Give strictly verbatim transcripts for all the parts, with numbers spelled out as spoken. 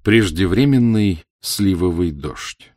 Преждевременный сливовый дождь.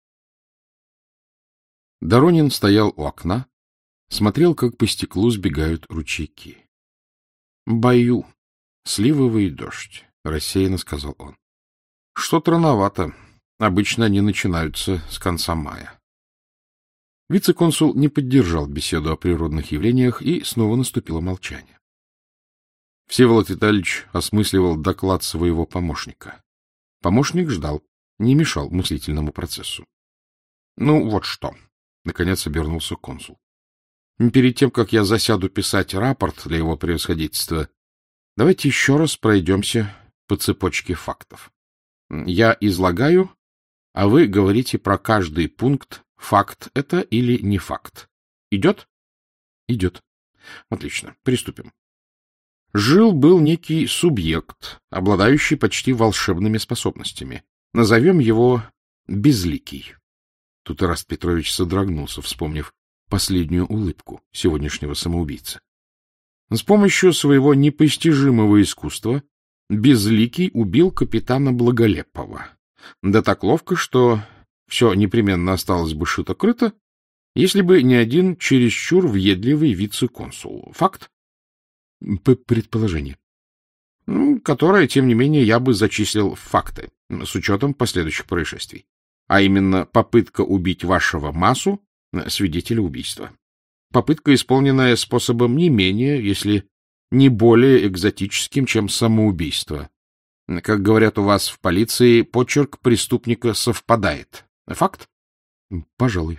Доронин стоял у окна, смотрел, как по стеклу сбегают ручейки. — Баю, сливовый дождь, — рассеянно сказал он. — Что-то рановато. Обычно они начинаются с конца мая. Вице-консул не поддержал беседу о природных явлениях, и снова наступило молчание. Всеволод Витальевич осмысливал доклад своего помощника. Помощник ждал, не мешал мыслительному процессу. — Ну, вот что, — наконец обернулся консул. — Перед тем, как я засяду писать рапорт для его превосходительства, давайте еще раз пройдемся по цепочке фактов. Я излагаю, а вы говорите про каждый пункт, факт это или не факт. Идет? Идет. Отлично, приступим. Жил-был некий субъект, обладающий почти волшебными способностями. Назовем его Безликий. Тут Ираст Петрович содрогнулся, вспомнив последнюю улыбку сегодняшнего самоубийцы. С помощью своего непостижимого искусства Безликий убил капитана Благолепова. Да так ловко, что все непременно осталось бы шито-крыто, если бы не один чересчур въедливый вице-консул. Факт? Предположение. Которое, тем не менее, я бы зачислил в факты, с учетом последующих происшествий. А именно, попытка убить вашего Масу, свидетеля убийства. Попытка, исполненная способом не менее, если не более экзотическим, чем самоубийство. Как говорят у вас в полиции, почерк преступника совпадает. Факт? Пожалуй.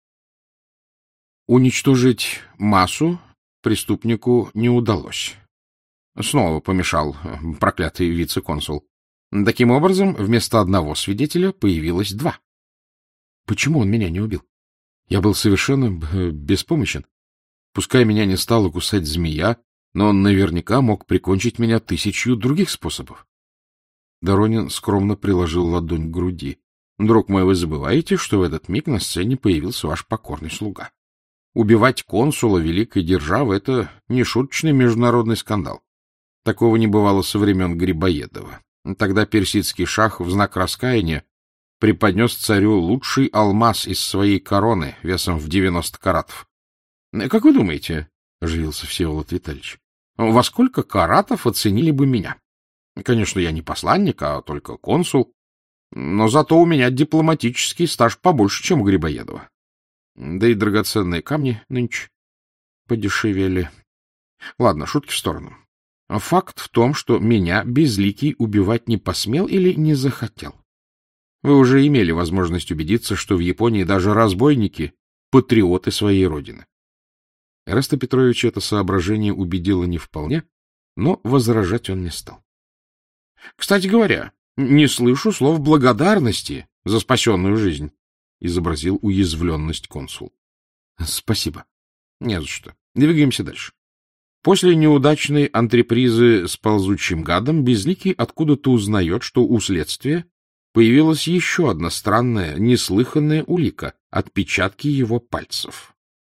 Уничтожить Масу преступнику не удалось. Снова помешал проклятый вице-консул. Таким образом, вместо одного свидетеля появилось два. Почему он меня не убил? Я был совершенно беспомощен. Пускай меня не стала кусать змея, но он наверняка мог прикончить меня тысячью других способов. Доронин скромно приложил ладонь к груди. — Друг мой, вы забываете, что в этот миг на сцене появился ваш покорный слуга. Убивать консула великой державы — это не шуточный международный скандал. Такого не бывало со времен Грибоедова. Тогда персидский шах в знак раскаяния преподнес царю лучший алмаз из своей короны весом в девяносто каратов. — Как вы думаете, — оживился Всеволод Витальевич, — во сколько каратов оценили бы меня? Конечно, я не посланник, а только консул, но зато у меня дипломатический стаж побольше, чем у Грибоедова. Да и драгоценные камни нынче подешевели. Ладно, шутки в сторону. Факт в том, что меня Безликий убивать не посмел или не захотел. Вы уже имели возможность убедиться, что в Японии даже разбойники — патриоты своей родины. Эраста Петровича это соображение убедило не вполне, но возражать он не стал. — Кстати говоря, не слышу слов благодарности за спасенную жизнь, — изобразил уязвленность консул. — Спасибо. — Не за что. Двигаемся дальше. После неудачной антрепризы с ползучим гадом Безликий откуда-то узнает, что у следствия появилась еще одна странная, неслыханная улика — отпечатки его пальцев.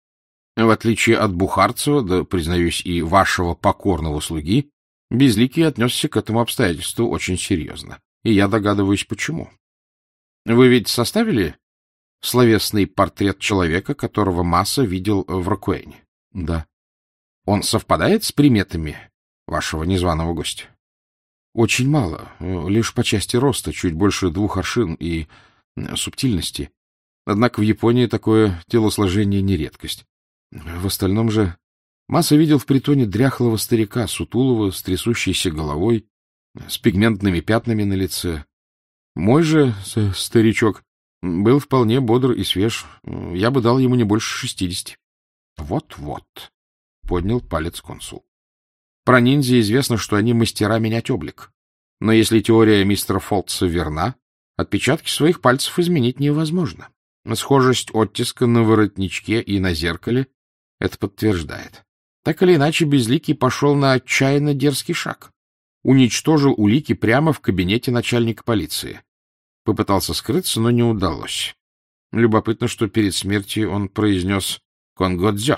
В отличие от Бухарцева, да, признаюсь, и вашего покорного слуги, Безликий отнесся к этому обстоятельству очень серьезно. И я догадываюсь, почему. Вы ведь составили словесный портрет человека, которого Маса видел в Рокуэне? Да. Он совпадает с приметами вашего незваного гостя? Очень мало, лишь по части роста, чуть больше двух аршин и субтильности. Однако в Японии такое телосложение не редкость. В остальном же Маса видел в притоне дряхлого старика, сутулого, с трясущейся головой, с пигментными пятнами на лице. Мой же старичок был вполне бодр и свеж. Я бы дал ему не больше шестидесяти. Вот-вот, — поднял палец консул. Про ниндзя известно, что они мастера менять облик. Но если теория мистера Фолтса верна, отпечатки своих пальцев изменить невозможно. Схожесть оттиска на воротничке и на зеркале это подтверждает. Так или иначе, Безликий пошел на отчаянно дерзкий шаг. Уничтожил улики прямо в кабинете начальника полиции. Попытался скрыться, но не удалось. Любопытно, что перед смертью он произнес «Конгодзё».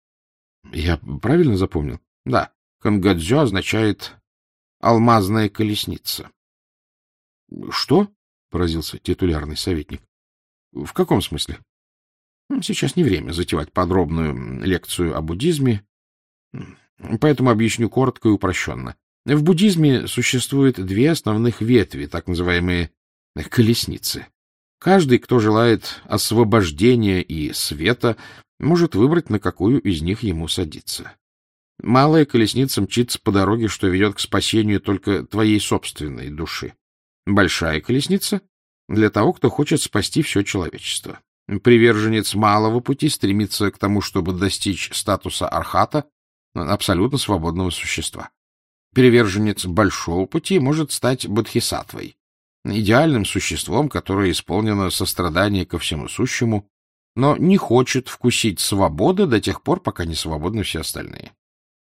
Я правильно запомнил? Да, «Конгодзё» означает «алмазная колесница». — Что? — поразился титулярный советник. — В каком смысле? — Сейчас не время затевать подробную лекцию о буддизме, поэтому объясню коротко и упрощенно. В буддизме существует две основных ветви, так называемые колесницы. Каждый, кто желает освобождения и света, может выбрать, на какую из них ему садиться. Малая колесница мчится по дороге, что ведет к спасению только твоей собственной души. Большая колесница — для того, кто хочет спасти все человечество. Приверженец малого пути стремится к тому, чтобы достичь статуса архата, абсолютно свободного существа. Приверженец большого пути может стать бодхисаттвой, идеальным существом, которое исполнено сострадание ко всему сущему, но не хочет вкусить свободы до тех пор, пока не свободны все остальные.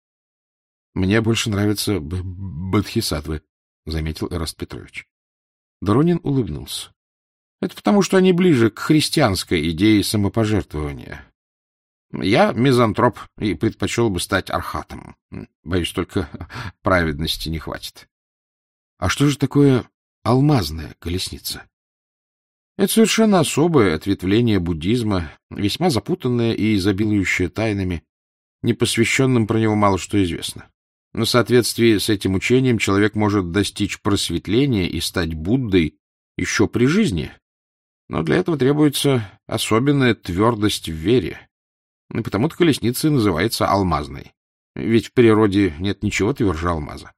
— Мне больше нравятся бодхисаттвы, — заметил Эраст Петрович. Доронин улыбнулся. — Это потому, что они ближе к христианской идее самопожертвования. Я мизантроп и предпочел бы стать архатом. Боюсь, только праведности не хватит. — А что же такое алмазная колесница? Это совершенно особое ответвление буддизма, весьма запутанное и изобилующее тайнами. Непосвященным про него мало что известно. Но в соответствии с этим учением человек может достичь просветления и стать Буддой еще при жизни, но для этого требуется особенная твердость в вере. И потому-то колесница называется алмазной. Ведь в природе нет ничего тверже алмаза.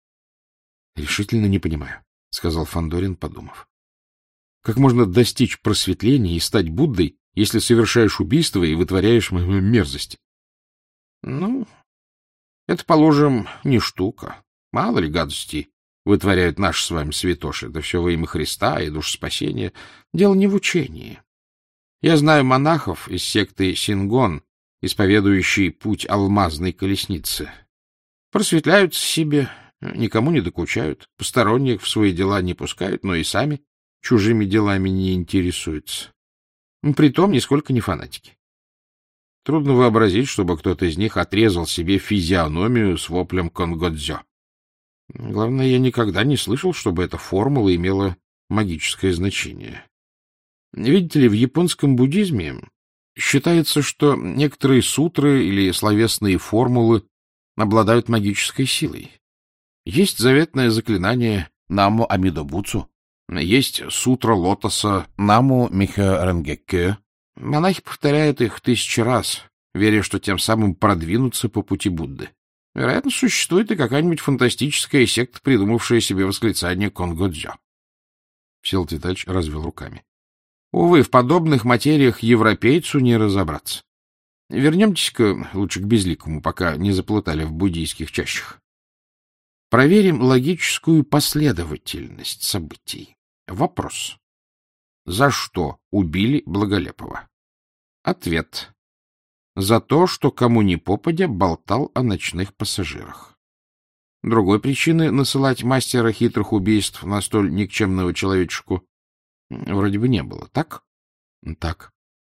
— Решительно не понимаю, — сказал Фандорин, подумав. — Как можно достичь просветления и стать Буддой, если совершаешь убийство и вытворяешь мерзости? — Ну, это, положим, не штука. Мало ли гадостей вытворяют наши с вами святоши. Да все во имя Христа и душеспасения. Дело не в учении. Я знаю монахов из секты Сингон, исповедующие путь алмазной колесницы. Просветляются себе, никому не докучают, посторонних в свои дела не пускают, но и сами чужими делами не интересуются. Притом нисколько не фанатики. Трудно вообразить, чтобы кто-то из них отрезал себе физиономию с воплем конгодзё. Главное, я никогда не слышал, чтобы эта формула имела магическое значение. Видите ли, в японском буддизме считается, что некоторые сутры или словесные формулы обладают магической силой. Есть заветное заклинание «Намо Амидобуцу», есть сутра лотоса «Намо Михё Ренгеккё». Монахи повторяют их тысячи раз, веря, что тем самым продвинутся по пути Будды. Вероятно, существует и какая-нибудь фантастическая секта, придумавшая себе восклицание конгодзё. Всеволод Витальевич развел руками. Увы, в подобных материях европейцу не разобраться. Вернемтесь-ка лучше к безликому, пока не заплутали в буддийских чащах. Проверим логическую последовательность событий. Вопрос. За что убили Благолепова? Ответ. За то, что кому ни попадя болтал о ночных пассажирах. Другой причины насылать мастера хитрых убийств на столь никчемного человечку вроде бы не было, так? Так.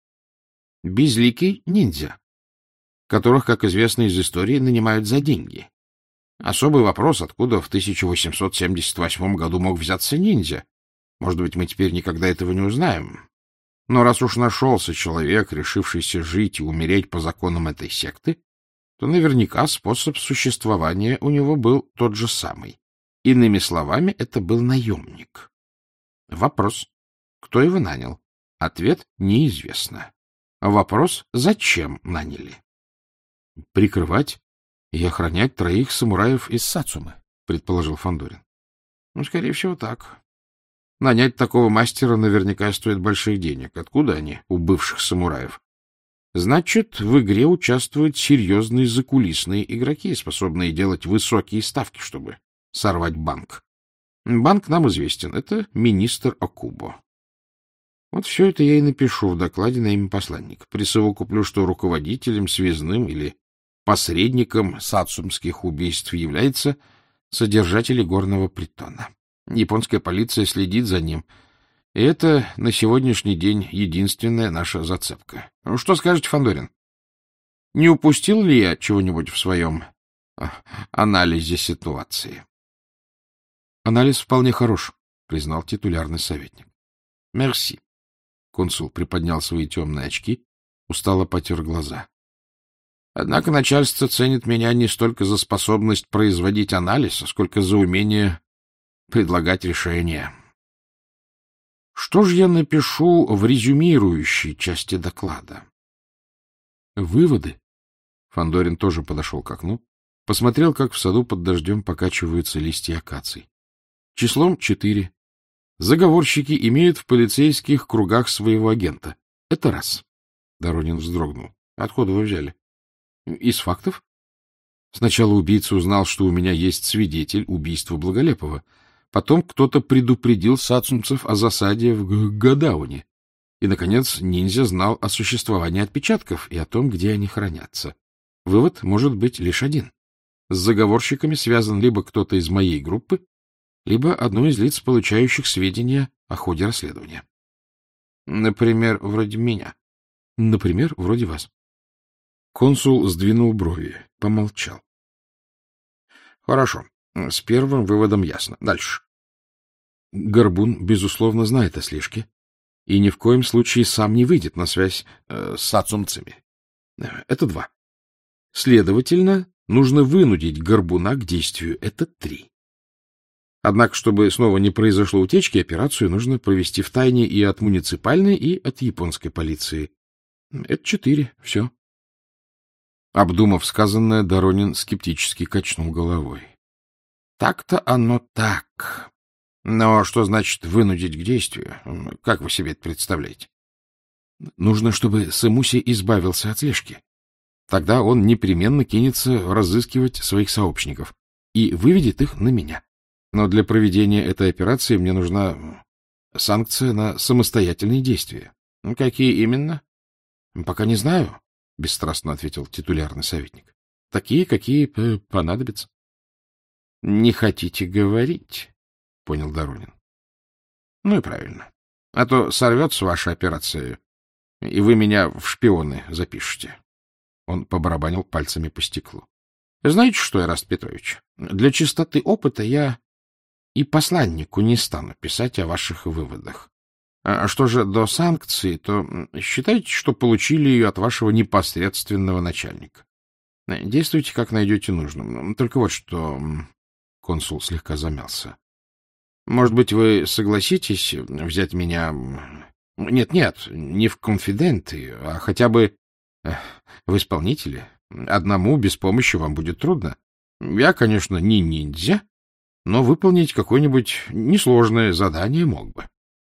Безликий ниндзя, которых, как известно из истории, нанимают за деньги. Особый вопрос, откуда в тысяча восемьсот семьдесят восьмом году мог взяться ниндзя. Может быть, мы теперь никогда этого не узнаем. Но раз уж нашелся человек, решившийся жить и умереть по законам этой секты, то наверняка способ существования у него был тот же самый. Иными словами, это был наемник. Вопрос. Кто его нанял? Ответ неизвестно. Вопрос, зачем наняли? Прикрывать и охранять троих самураев из Сацумы, предположил Фандорин. Ну, скорее всего, так. Нанять такого мастера наверняка стоит больших денег. Откуда они у бывших самураев? Значит, в игре участвуют серьезные закулисные игроки, способные делать высокие ставки, чтобы сорвать банк. Банк нам известен. Это министр Окубо. Вот все это я и напишу в докладе на имя посланника. Присовокуплю, что руководителем, связным или посредником сацумских убийств является содержатель горного притона. Японская полиция следит за ним. И это на сегодняшний день единственная наша зацепка. Ну, что скажете, Фандорин? Не упустил ли я чего-нибудь в своем анализе ситуации? Анализ вполне хорош, — признал титулярный советник. — Мерси. Консул приподнял свои темные очки, устало потер глаза. — Однако начальство ценит меня не столько за способность производить анализ, сколько за умение предлагать решения. Что же я напишу в резюмирующей части доклада? Выводы. Фандорин тоже подошел к окну, посмотрел, как в саду под дождем покачиваются листья акаций. Числом четыре. Заговорщики имеют в полицейских кругах своего агента. Это раз. Доронин вздрогнул. Откуда вы взяли? Из фактов. Сначала убийца узнал, что у меня есть свидетель убийства Благолепова. Потом кто-то предупредил сацумцев о засаде в Гадауне. И, наконец, ниндзя знал о существовании отпечатков и о том, где они хранятся. Вывод может быть лишь один. С заговорщиками связан либо кто-то из моей группы, либо одно из лиц, получающих сведения о ходе расследования. Например, вроде меня. Например, вроде вас. Консул сдвинул брови, помолчал. Хорошо. С первым выводом ясно. Дальше. Горбун, безусловно, знает о слежке и ни в коем случае сам не выйдет на связь э, с ацумцами. Это два. Следовательно, нужно вынудить Горбуна к действию. Это три. Однако, чтобы снова не произошло утечки, операцию нужно провести втайне и от муниципальной, и от японской полиции. Это четыре. Все. Обдумав сказанное, Доронин скептически качнул головой. Так-то оно так. Но что значит вынудить к действию? Как вы себе это представляете? Нужно, чтобы Сэмуси избавился от слежки. Тогда он непременно кинется разыскивать своих сообщников и выведет их на меня. Но для проведения этой операции мне нужна санкция на самостоятельные действия. — Какие именно? — Пока не знаю, — бесстрастно ответил титулярный советник. — Такие, какие понадобятся. — Не хотите говорить, — понял Доронин. — Ну и правильно. А то сорвется ваша операция, и вы меня в шпионы запишете. Он побарабанил пальцами по стеклу. — Знаете что, Эраст Петрович, для чистоты опыта я и посланнику не стану писать о ваших выводах. А что же до санкции, то считайте, что получили ее от вашего непосредственного начальника. Действуйте, как найдете нужным. Только вот что... Консул слегка замялся. Может быть, вы согласитесь взять меня... Нет-нет, не в конфиденты, а хотя бы в исполнители. Одному без помощи вам будет трудно. Я, конечно, не ниндзя, но выполнить какое-нибудь несложное задание мог бы.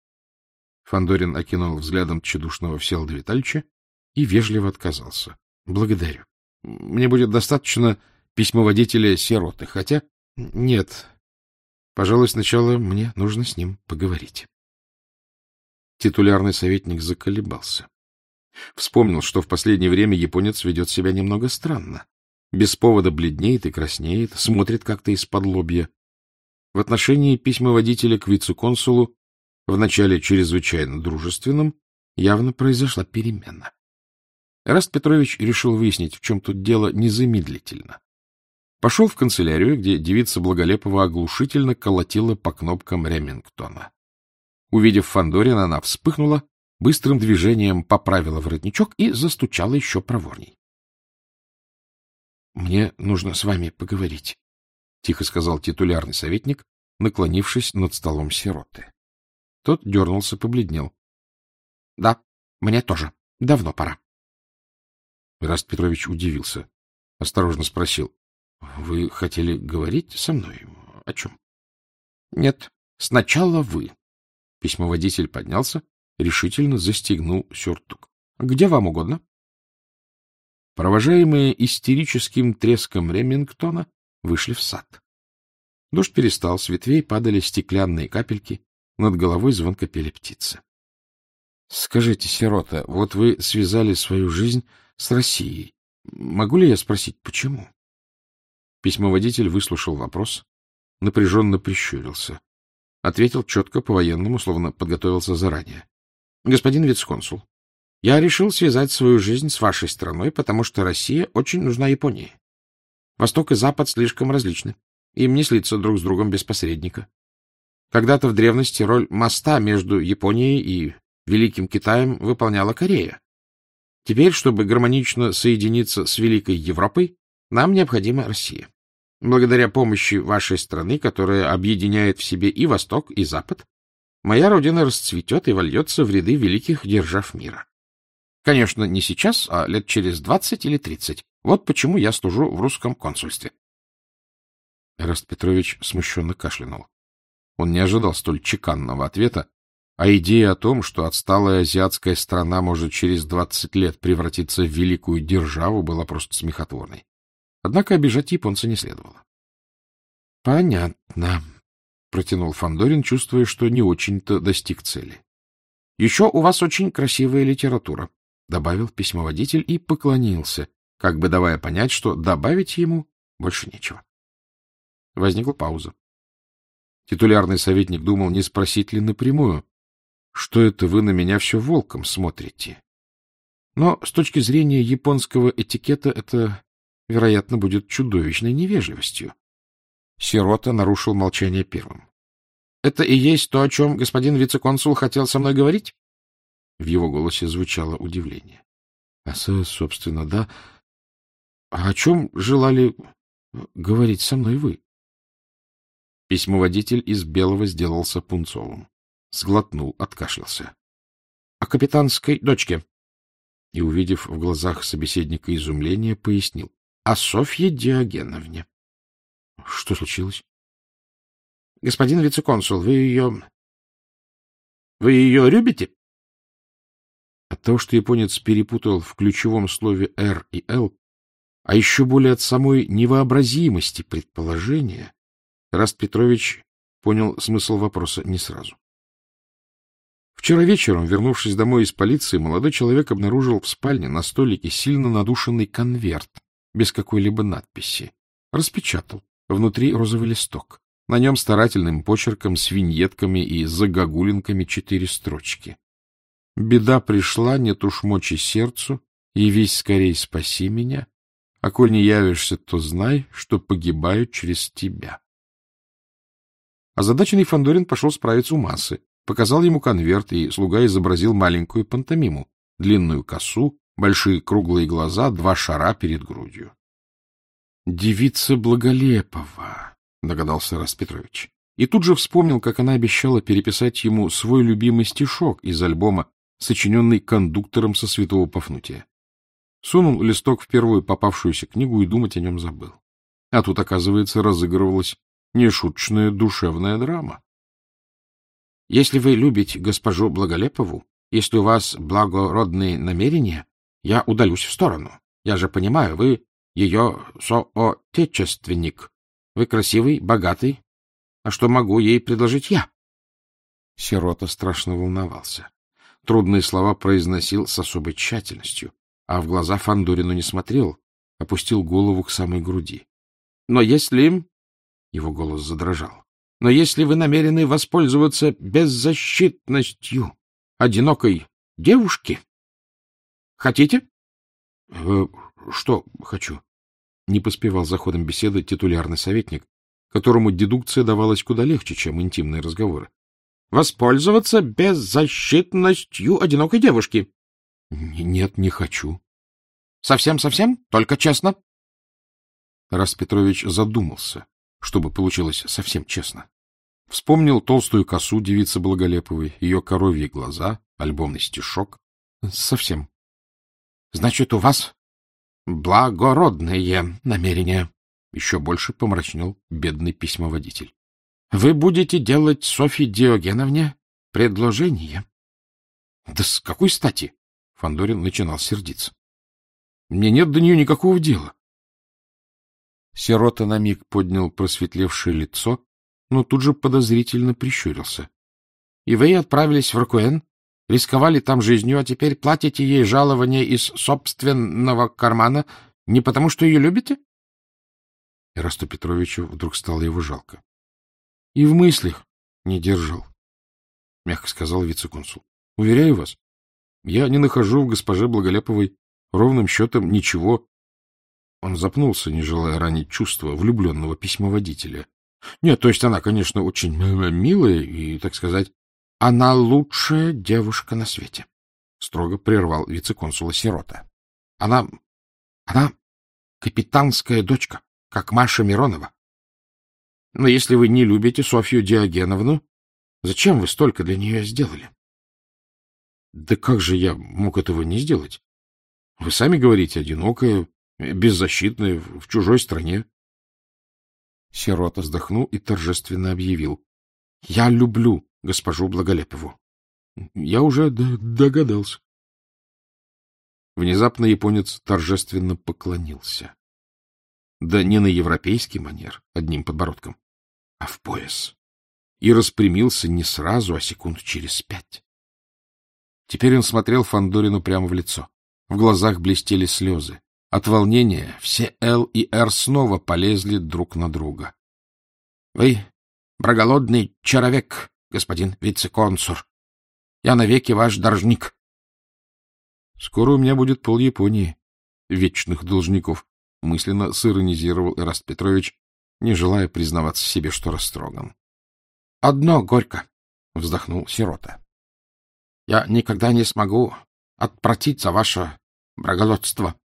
Фандорин окинул взглядом тщедушного Всеволода Витальевича и вежливо отказался. — Благодарю. Мне будет достаточно письмоводителя сироты, хотя... Нет. Пожалуй, сначала мне нужно с ним поговорить. Титулярный советник заколебался. Вспомнил, что в последнее время японец ведет себя немного странно. Без повода бледнеет и краснеет, смотрит как-то из-под лобья. В отношении письмоводителя к вице-консулу, вначале чрезвычайно дружественным, явно произошла перемена. Эраст Петрович решил выяснить, в чем тут дело, незамедлительно. Пошел в канцелярию, где девица Благолепова оглушительно колотила по кнопкам Ремингтона. Увидев Фандорина, она вспыхнула, быстрым движением поправила воротничок и застучала еще проворней. — Мне нужно с вами поговорить, — тихо сказал титулярный советник, наклонившись над столом сироты. Тот дернулся, побледнел. — Да, мне тоже. Давно пора. Эраст Петрович удивился. Осторожно спросил. — Вы хотели говорить со мной? О чем? — Нет, сначала вы. Письмоводитель поднялся, решительно застегнул сюртук. — Где вам угодно. Провожаемые истерическим треском Ремингтона вышли в сад. Дождь перестал, с ветвей падали стеклянные капельки, над головой звонко пели птицы. — Скажите, сирота, вот вы связали свою жизнь с Россией. Могу ли я спросить, почему? Письмоводитель выслушал вопрос, напряженно прищурился. Ответил четко по-военному, словно подготовился заранее. — Господин вице-консул, я решил связать свою жизнь с вашей страной, потому что Россия очень нужна Японии. Восток и Запад слишком различны. Им не слиться друг с другом без посредника. Когда-то в древности роль моста между Японией и Великим Китаем выполняла Корея. Теперь, чтобы гармонично соединиться с Великой Европой, нам необходима Россия. Благодаря помощи вашей страны, которая объединяет в себе и Восток, и Запад, моя родина расцветет и вольется в ряды великих держав мира. Конечно, не сейчас, а лет через двадцать или тридцать. Вот почему я служу в русском консульстве. Эраст Петрович смущенно кашлянул. Он не ожидал столь чеканного ответа, а идея о том, что отсталая азиатская страна может через двадцать лет превратиться в великую державу, была просто смехотворной. Однако обижать японца не следовало. — Понятно, — протянул Фандорин, чувствуя, что не очень-то достиг цели. — Еще у вас очень красивая литература, — добавил письмоводитель и поклонился, как бы давая понять, что добавить ему больше нечего. Возникла пауза. Титулярный советник думал, не спросить ли напрямую, что это вы на меня все волком смотрите. Но с точки зрения японского этикета это, вероятно, будет чудовищной невежливостью. Сирота нарушил молчание первым. — Это и есть то, о чем господин вице-консул хотел со мной говорить? В его голосе звучало удивление. — А, собственно, да. А о чем желали говорить со мной вы? Письмоводитель из белого сделался пунцовым. Сглотнул, откашлялся. — О капитанской дочке. И, увидев в глазах собеседника изумление, пояснил. — О Софье Диогеновне. — Что случилось? — Господин вице-консул, вы ее... Вы ее любите? От того, что японец перепутал в ключевом слове «Р» и «Л», а еще более от самой невообразимости предположения, Эраст Петрович понял смысл вопроса не сразу. Вчера вечером, вернувшись домой из полиции, молодой человек обнаружил в спальне на столике сильно надушенный конверт, без какой-либо надписи. Распечатал. Внутри розовый листок. На нем старательным почерком с виньетками и загогулинками четыре строчки. «Беда пришла, нет уж мочи сердцу, явись скорей, спаси меня, а коль не явишься, то знай, что погибаю через тебя». Озадаченный Фандорин пошел справиться у массы, показал ему конверт, и слуга изобразил маленькую пантомиму, длинную косу, большие круглые глаза, два шара перед грудью. — Девица Благолепова, — догадался Эраст Петрович. И тут же вспомнил, как она обещала переписать ему свой любимый стишок из альбома, сочиненный кондуктором со Святого Пафнутия. Сунул листок в первую попавшуюся книгу и думать о нем забыл. А тут, оказывается, разыгрывалась нешуточная душевная драма. — Если вы любите госпожу Благолепову, если у вас благородные намерения, я удалюсь в сторону. Я же понимаю, вы ее соотечественник. Вы красивый, богатый. А что могу ей предложить я? Сирота страшно волновался. Трудные слова произносил с особой тщательностью, а в глаза Фандорину не смотрел, опустил голову к самой груди. — Но если... — его голос задрожал. — Но если вы намерены воспользоваться беззащитностью одинокой девушки... Хотите? Э, — Что хочу? Не поспевал за ходом беседы титулярный советник, которому дедукция давалась куда легче, чем интимные разговоры. — Воспользоваться беззащитностью одинокой девушки. — Нет, не хочу. — Совсем-совсем? Только честно? Эраст Петрович задумался, чтобы получилось совсем честно. Вспомнил толстую косу девицы Благолеповой, ее коровьи глаза, альбомный стишок. — Совсем. — Значит, у вас благородные намерения. Еще больше помрачнел бедный письмоводитель. — Вы будете делать Софье Диогеновне предложение. — Да с какой стати? — Фандорин начинал сердиться. — Мне нет до нее никакого дела. Сирота на миг поднял просветлевшее лицо, но тут же подозрительно прищурился. — И вы отправились в Рокуэн, рисковали там жизнью, а теперь платите ей жалование из собственного кармана не потому, что ее любите? Эрасту Петровичу вдруг стало его жалко. — И в мыслях не держал, — мягко сказал вице-консул. — Уверяю вас, я не нахожу в госпоже Благолеповой ровным счетом ничего. Он запнулся, не желая ранить чувства влюбленного письмоводителя. Нет, то есть она, конечно, очень милая и, так сказать, она лучшая девушка на свете, — строго прервал вице-консула Сирота. Она... она капитанская дочка, как Маша Миронова. Но если вы не любите Софью Диогеновну, зачем вы столько для нее сделали? Да как же я мог этого не сделать? Вы сами говорите, одинокая, беззащитная, в чужой стране. Сирота вздохнул и торжественно объявил: — Я люблю госпожу Благолепову. Я уже догадался. Внезапно японец торжественно поклонился. Да не на европейский манер, одним подбородком, а в пояс. И распрямился не сразу, а секунд через пять. Теперь он смотрел Фандорину прямо в лицо. В глазах блестели слезы. От волнения все Л и Р снова полезли друг на друга. — Вы проголодный человек, господин вице-консул. Я навеки ваш должник. — Скоро у меня будет пол Японии вечных должников, — мысленно сиронизировал Эраст Петрович, не желая признаваться себе, что растроган. — Одно горько, — вздохнул Сирота. — Я никогда не смогу отпротиться ваше благородство.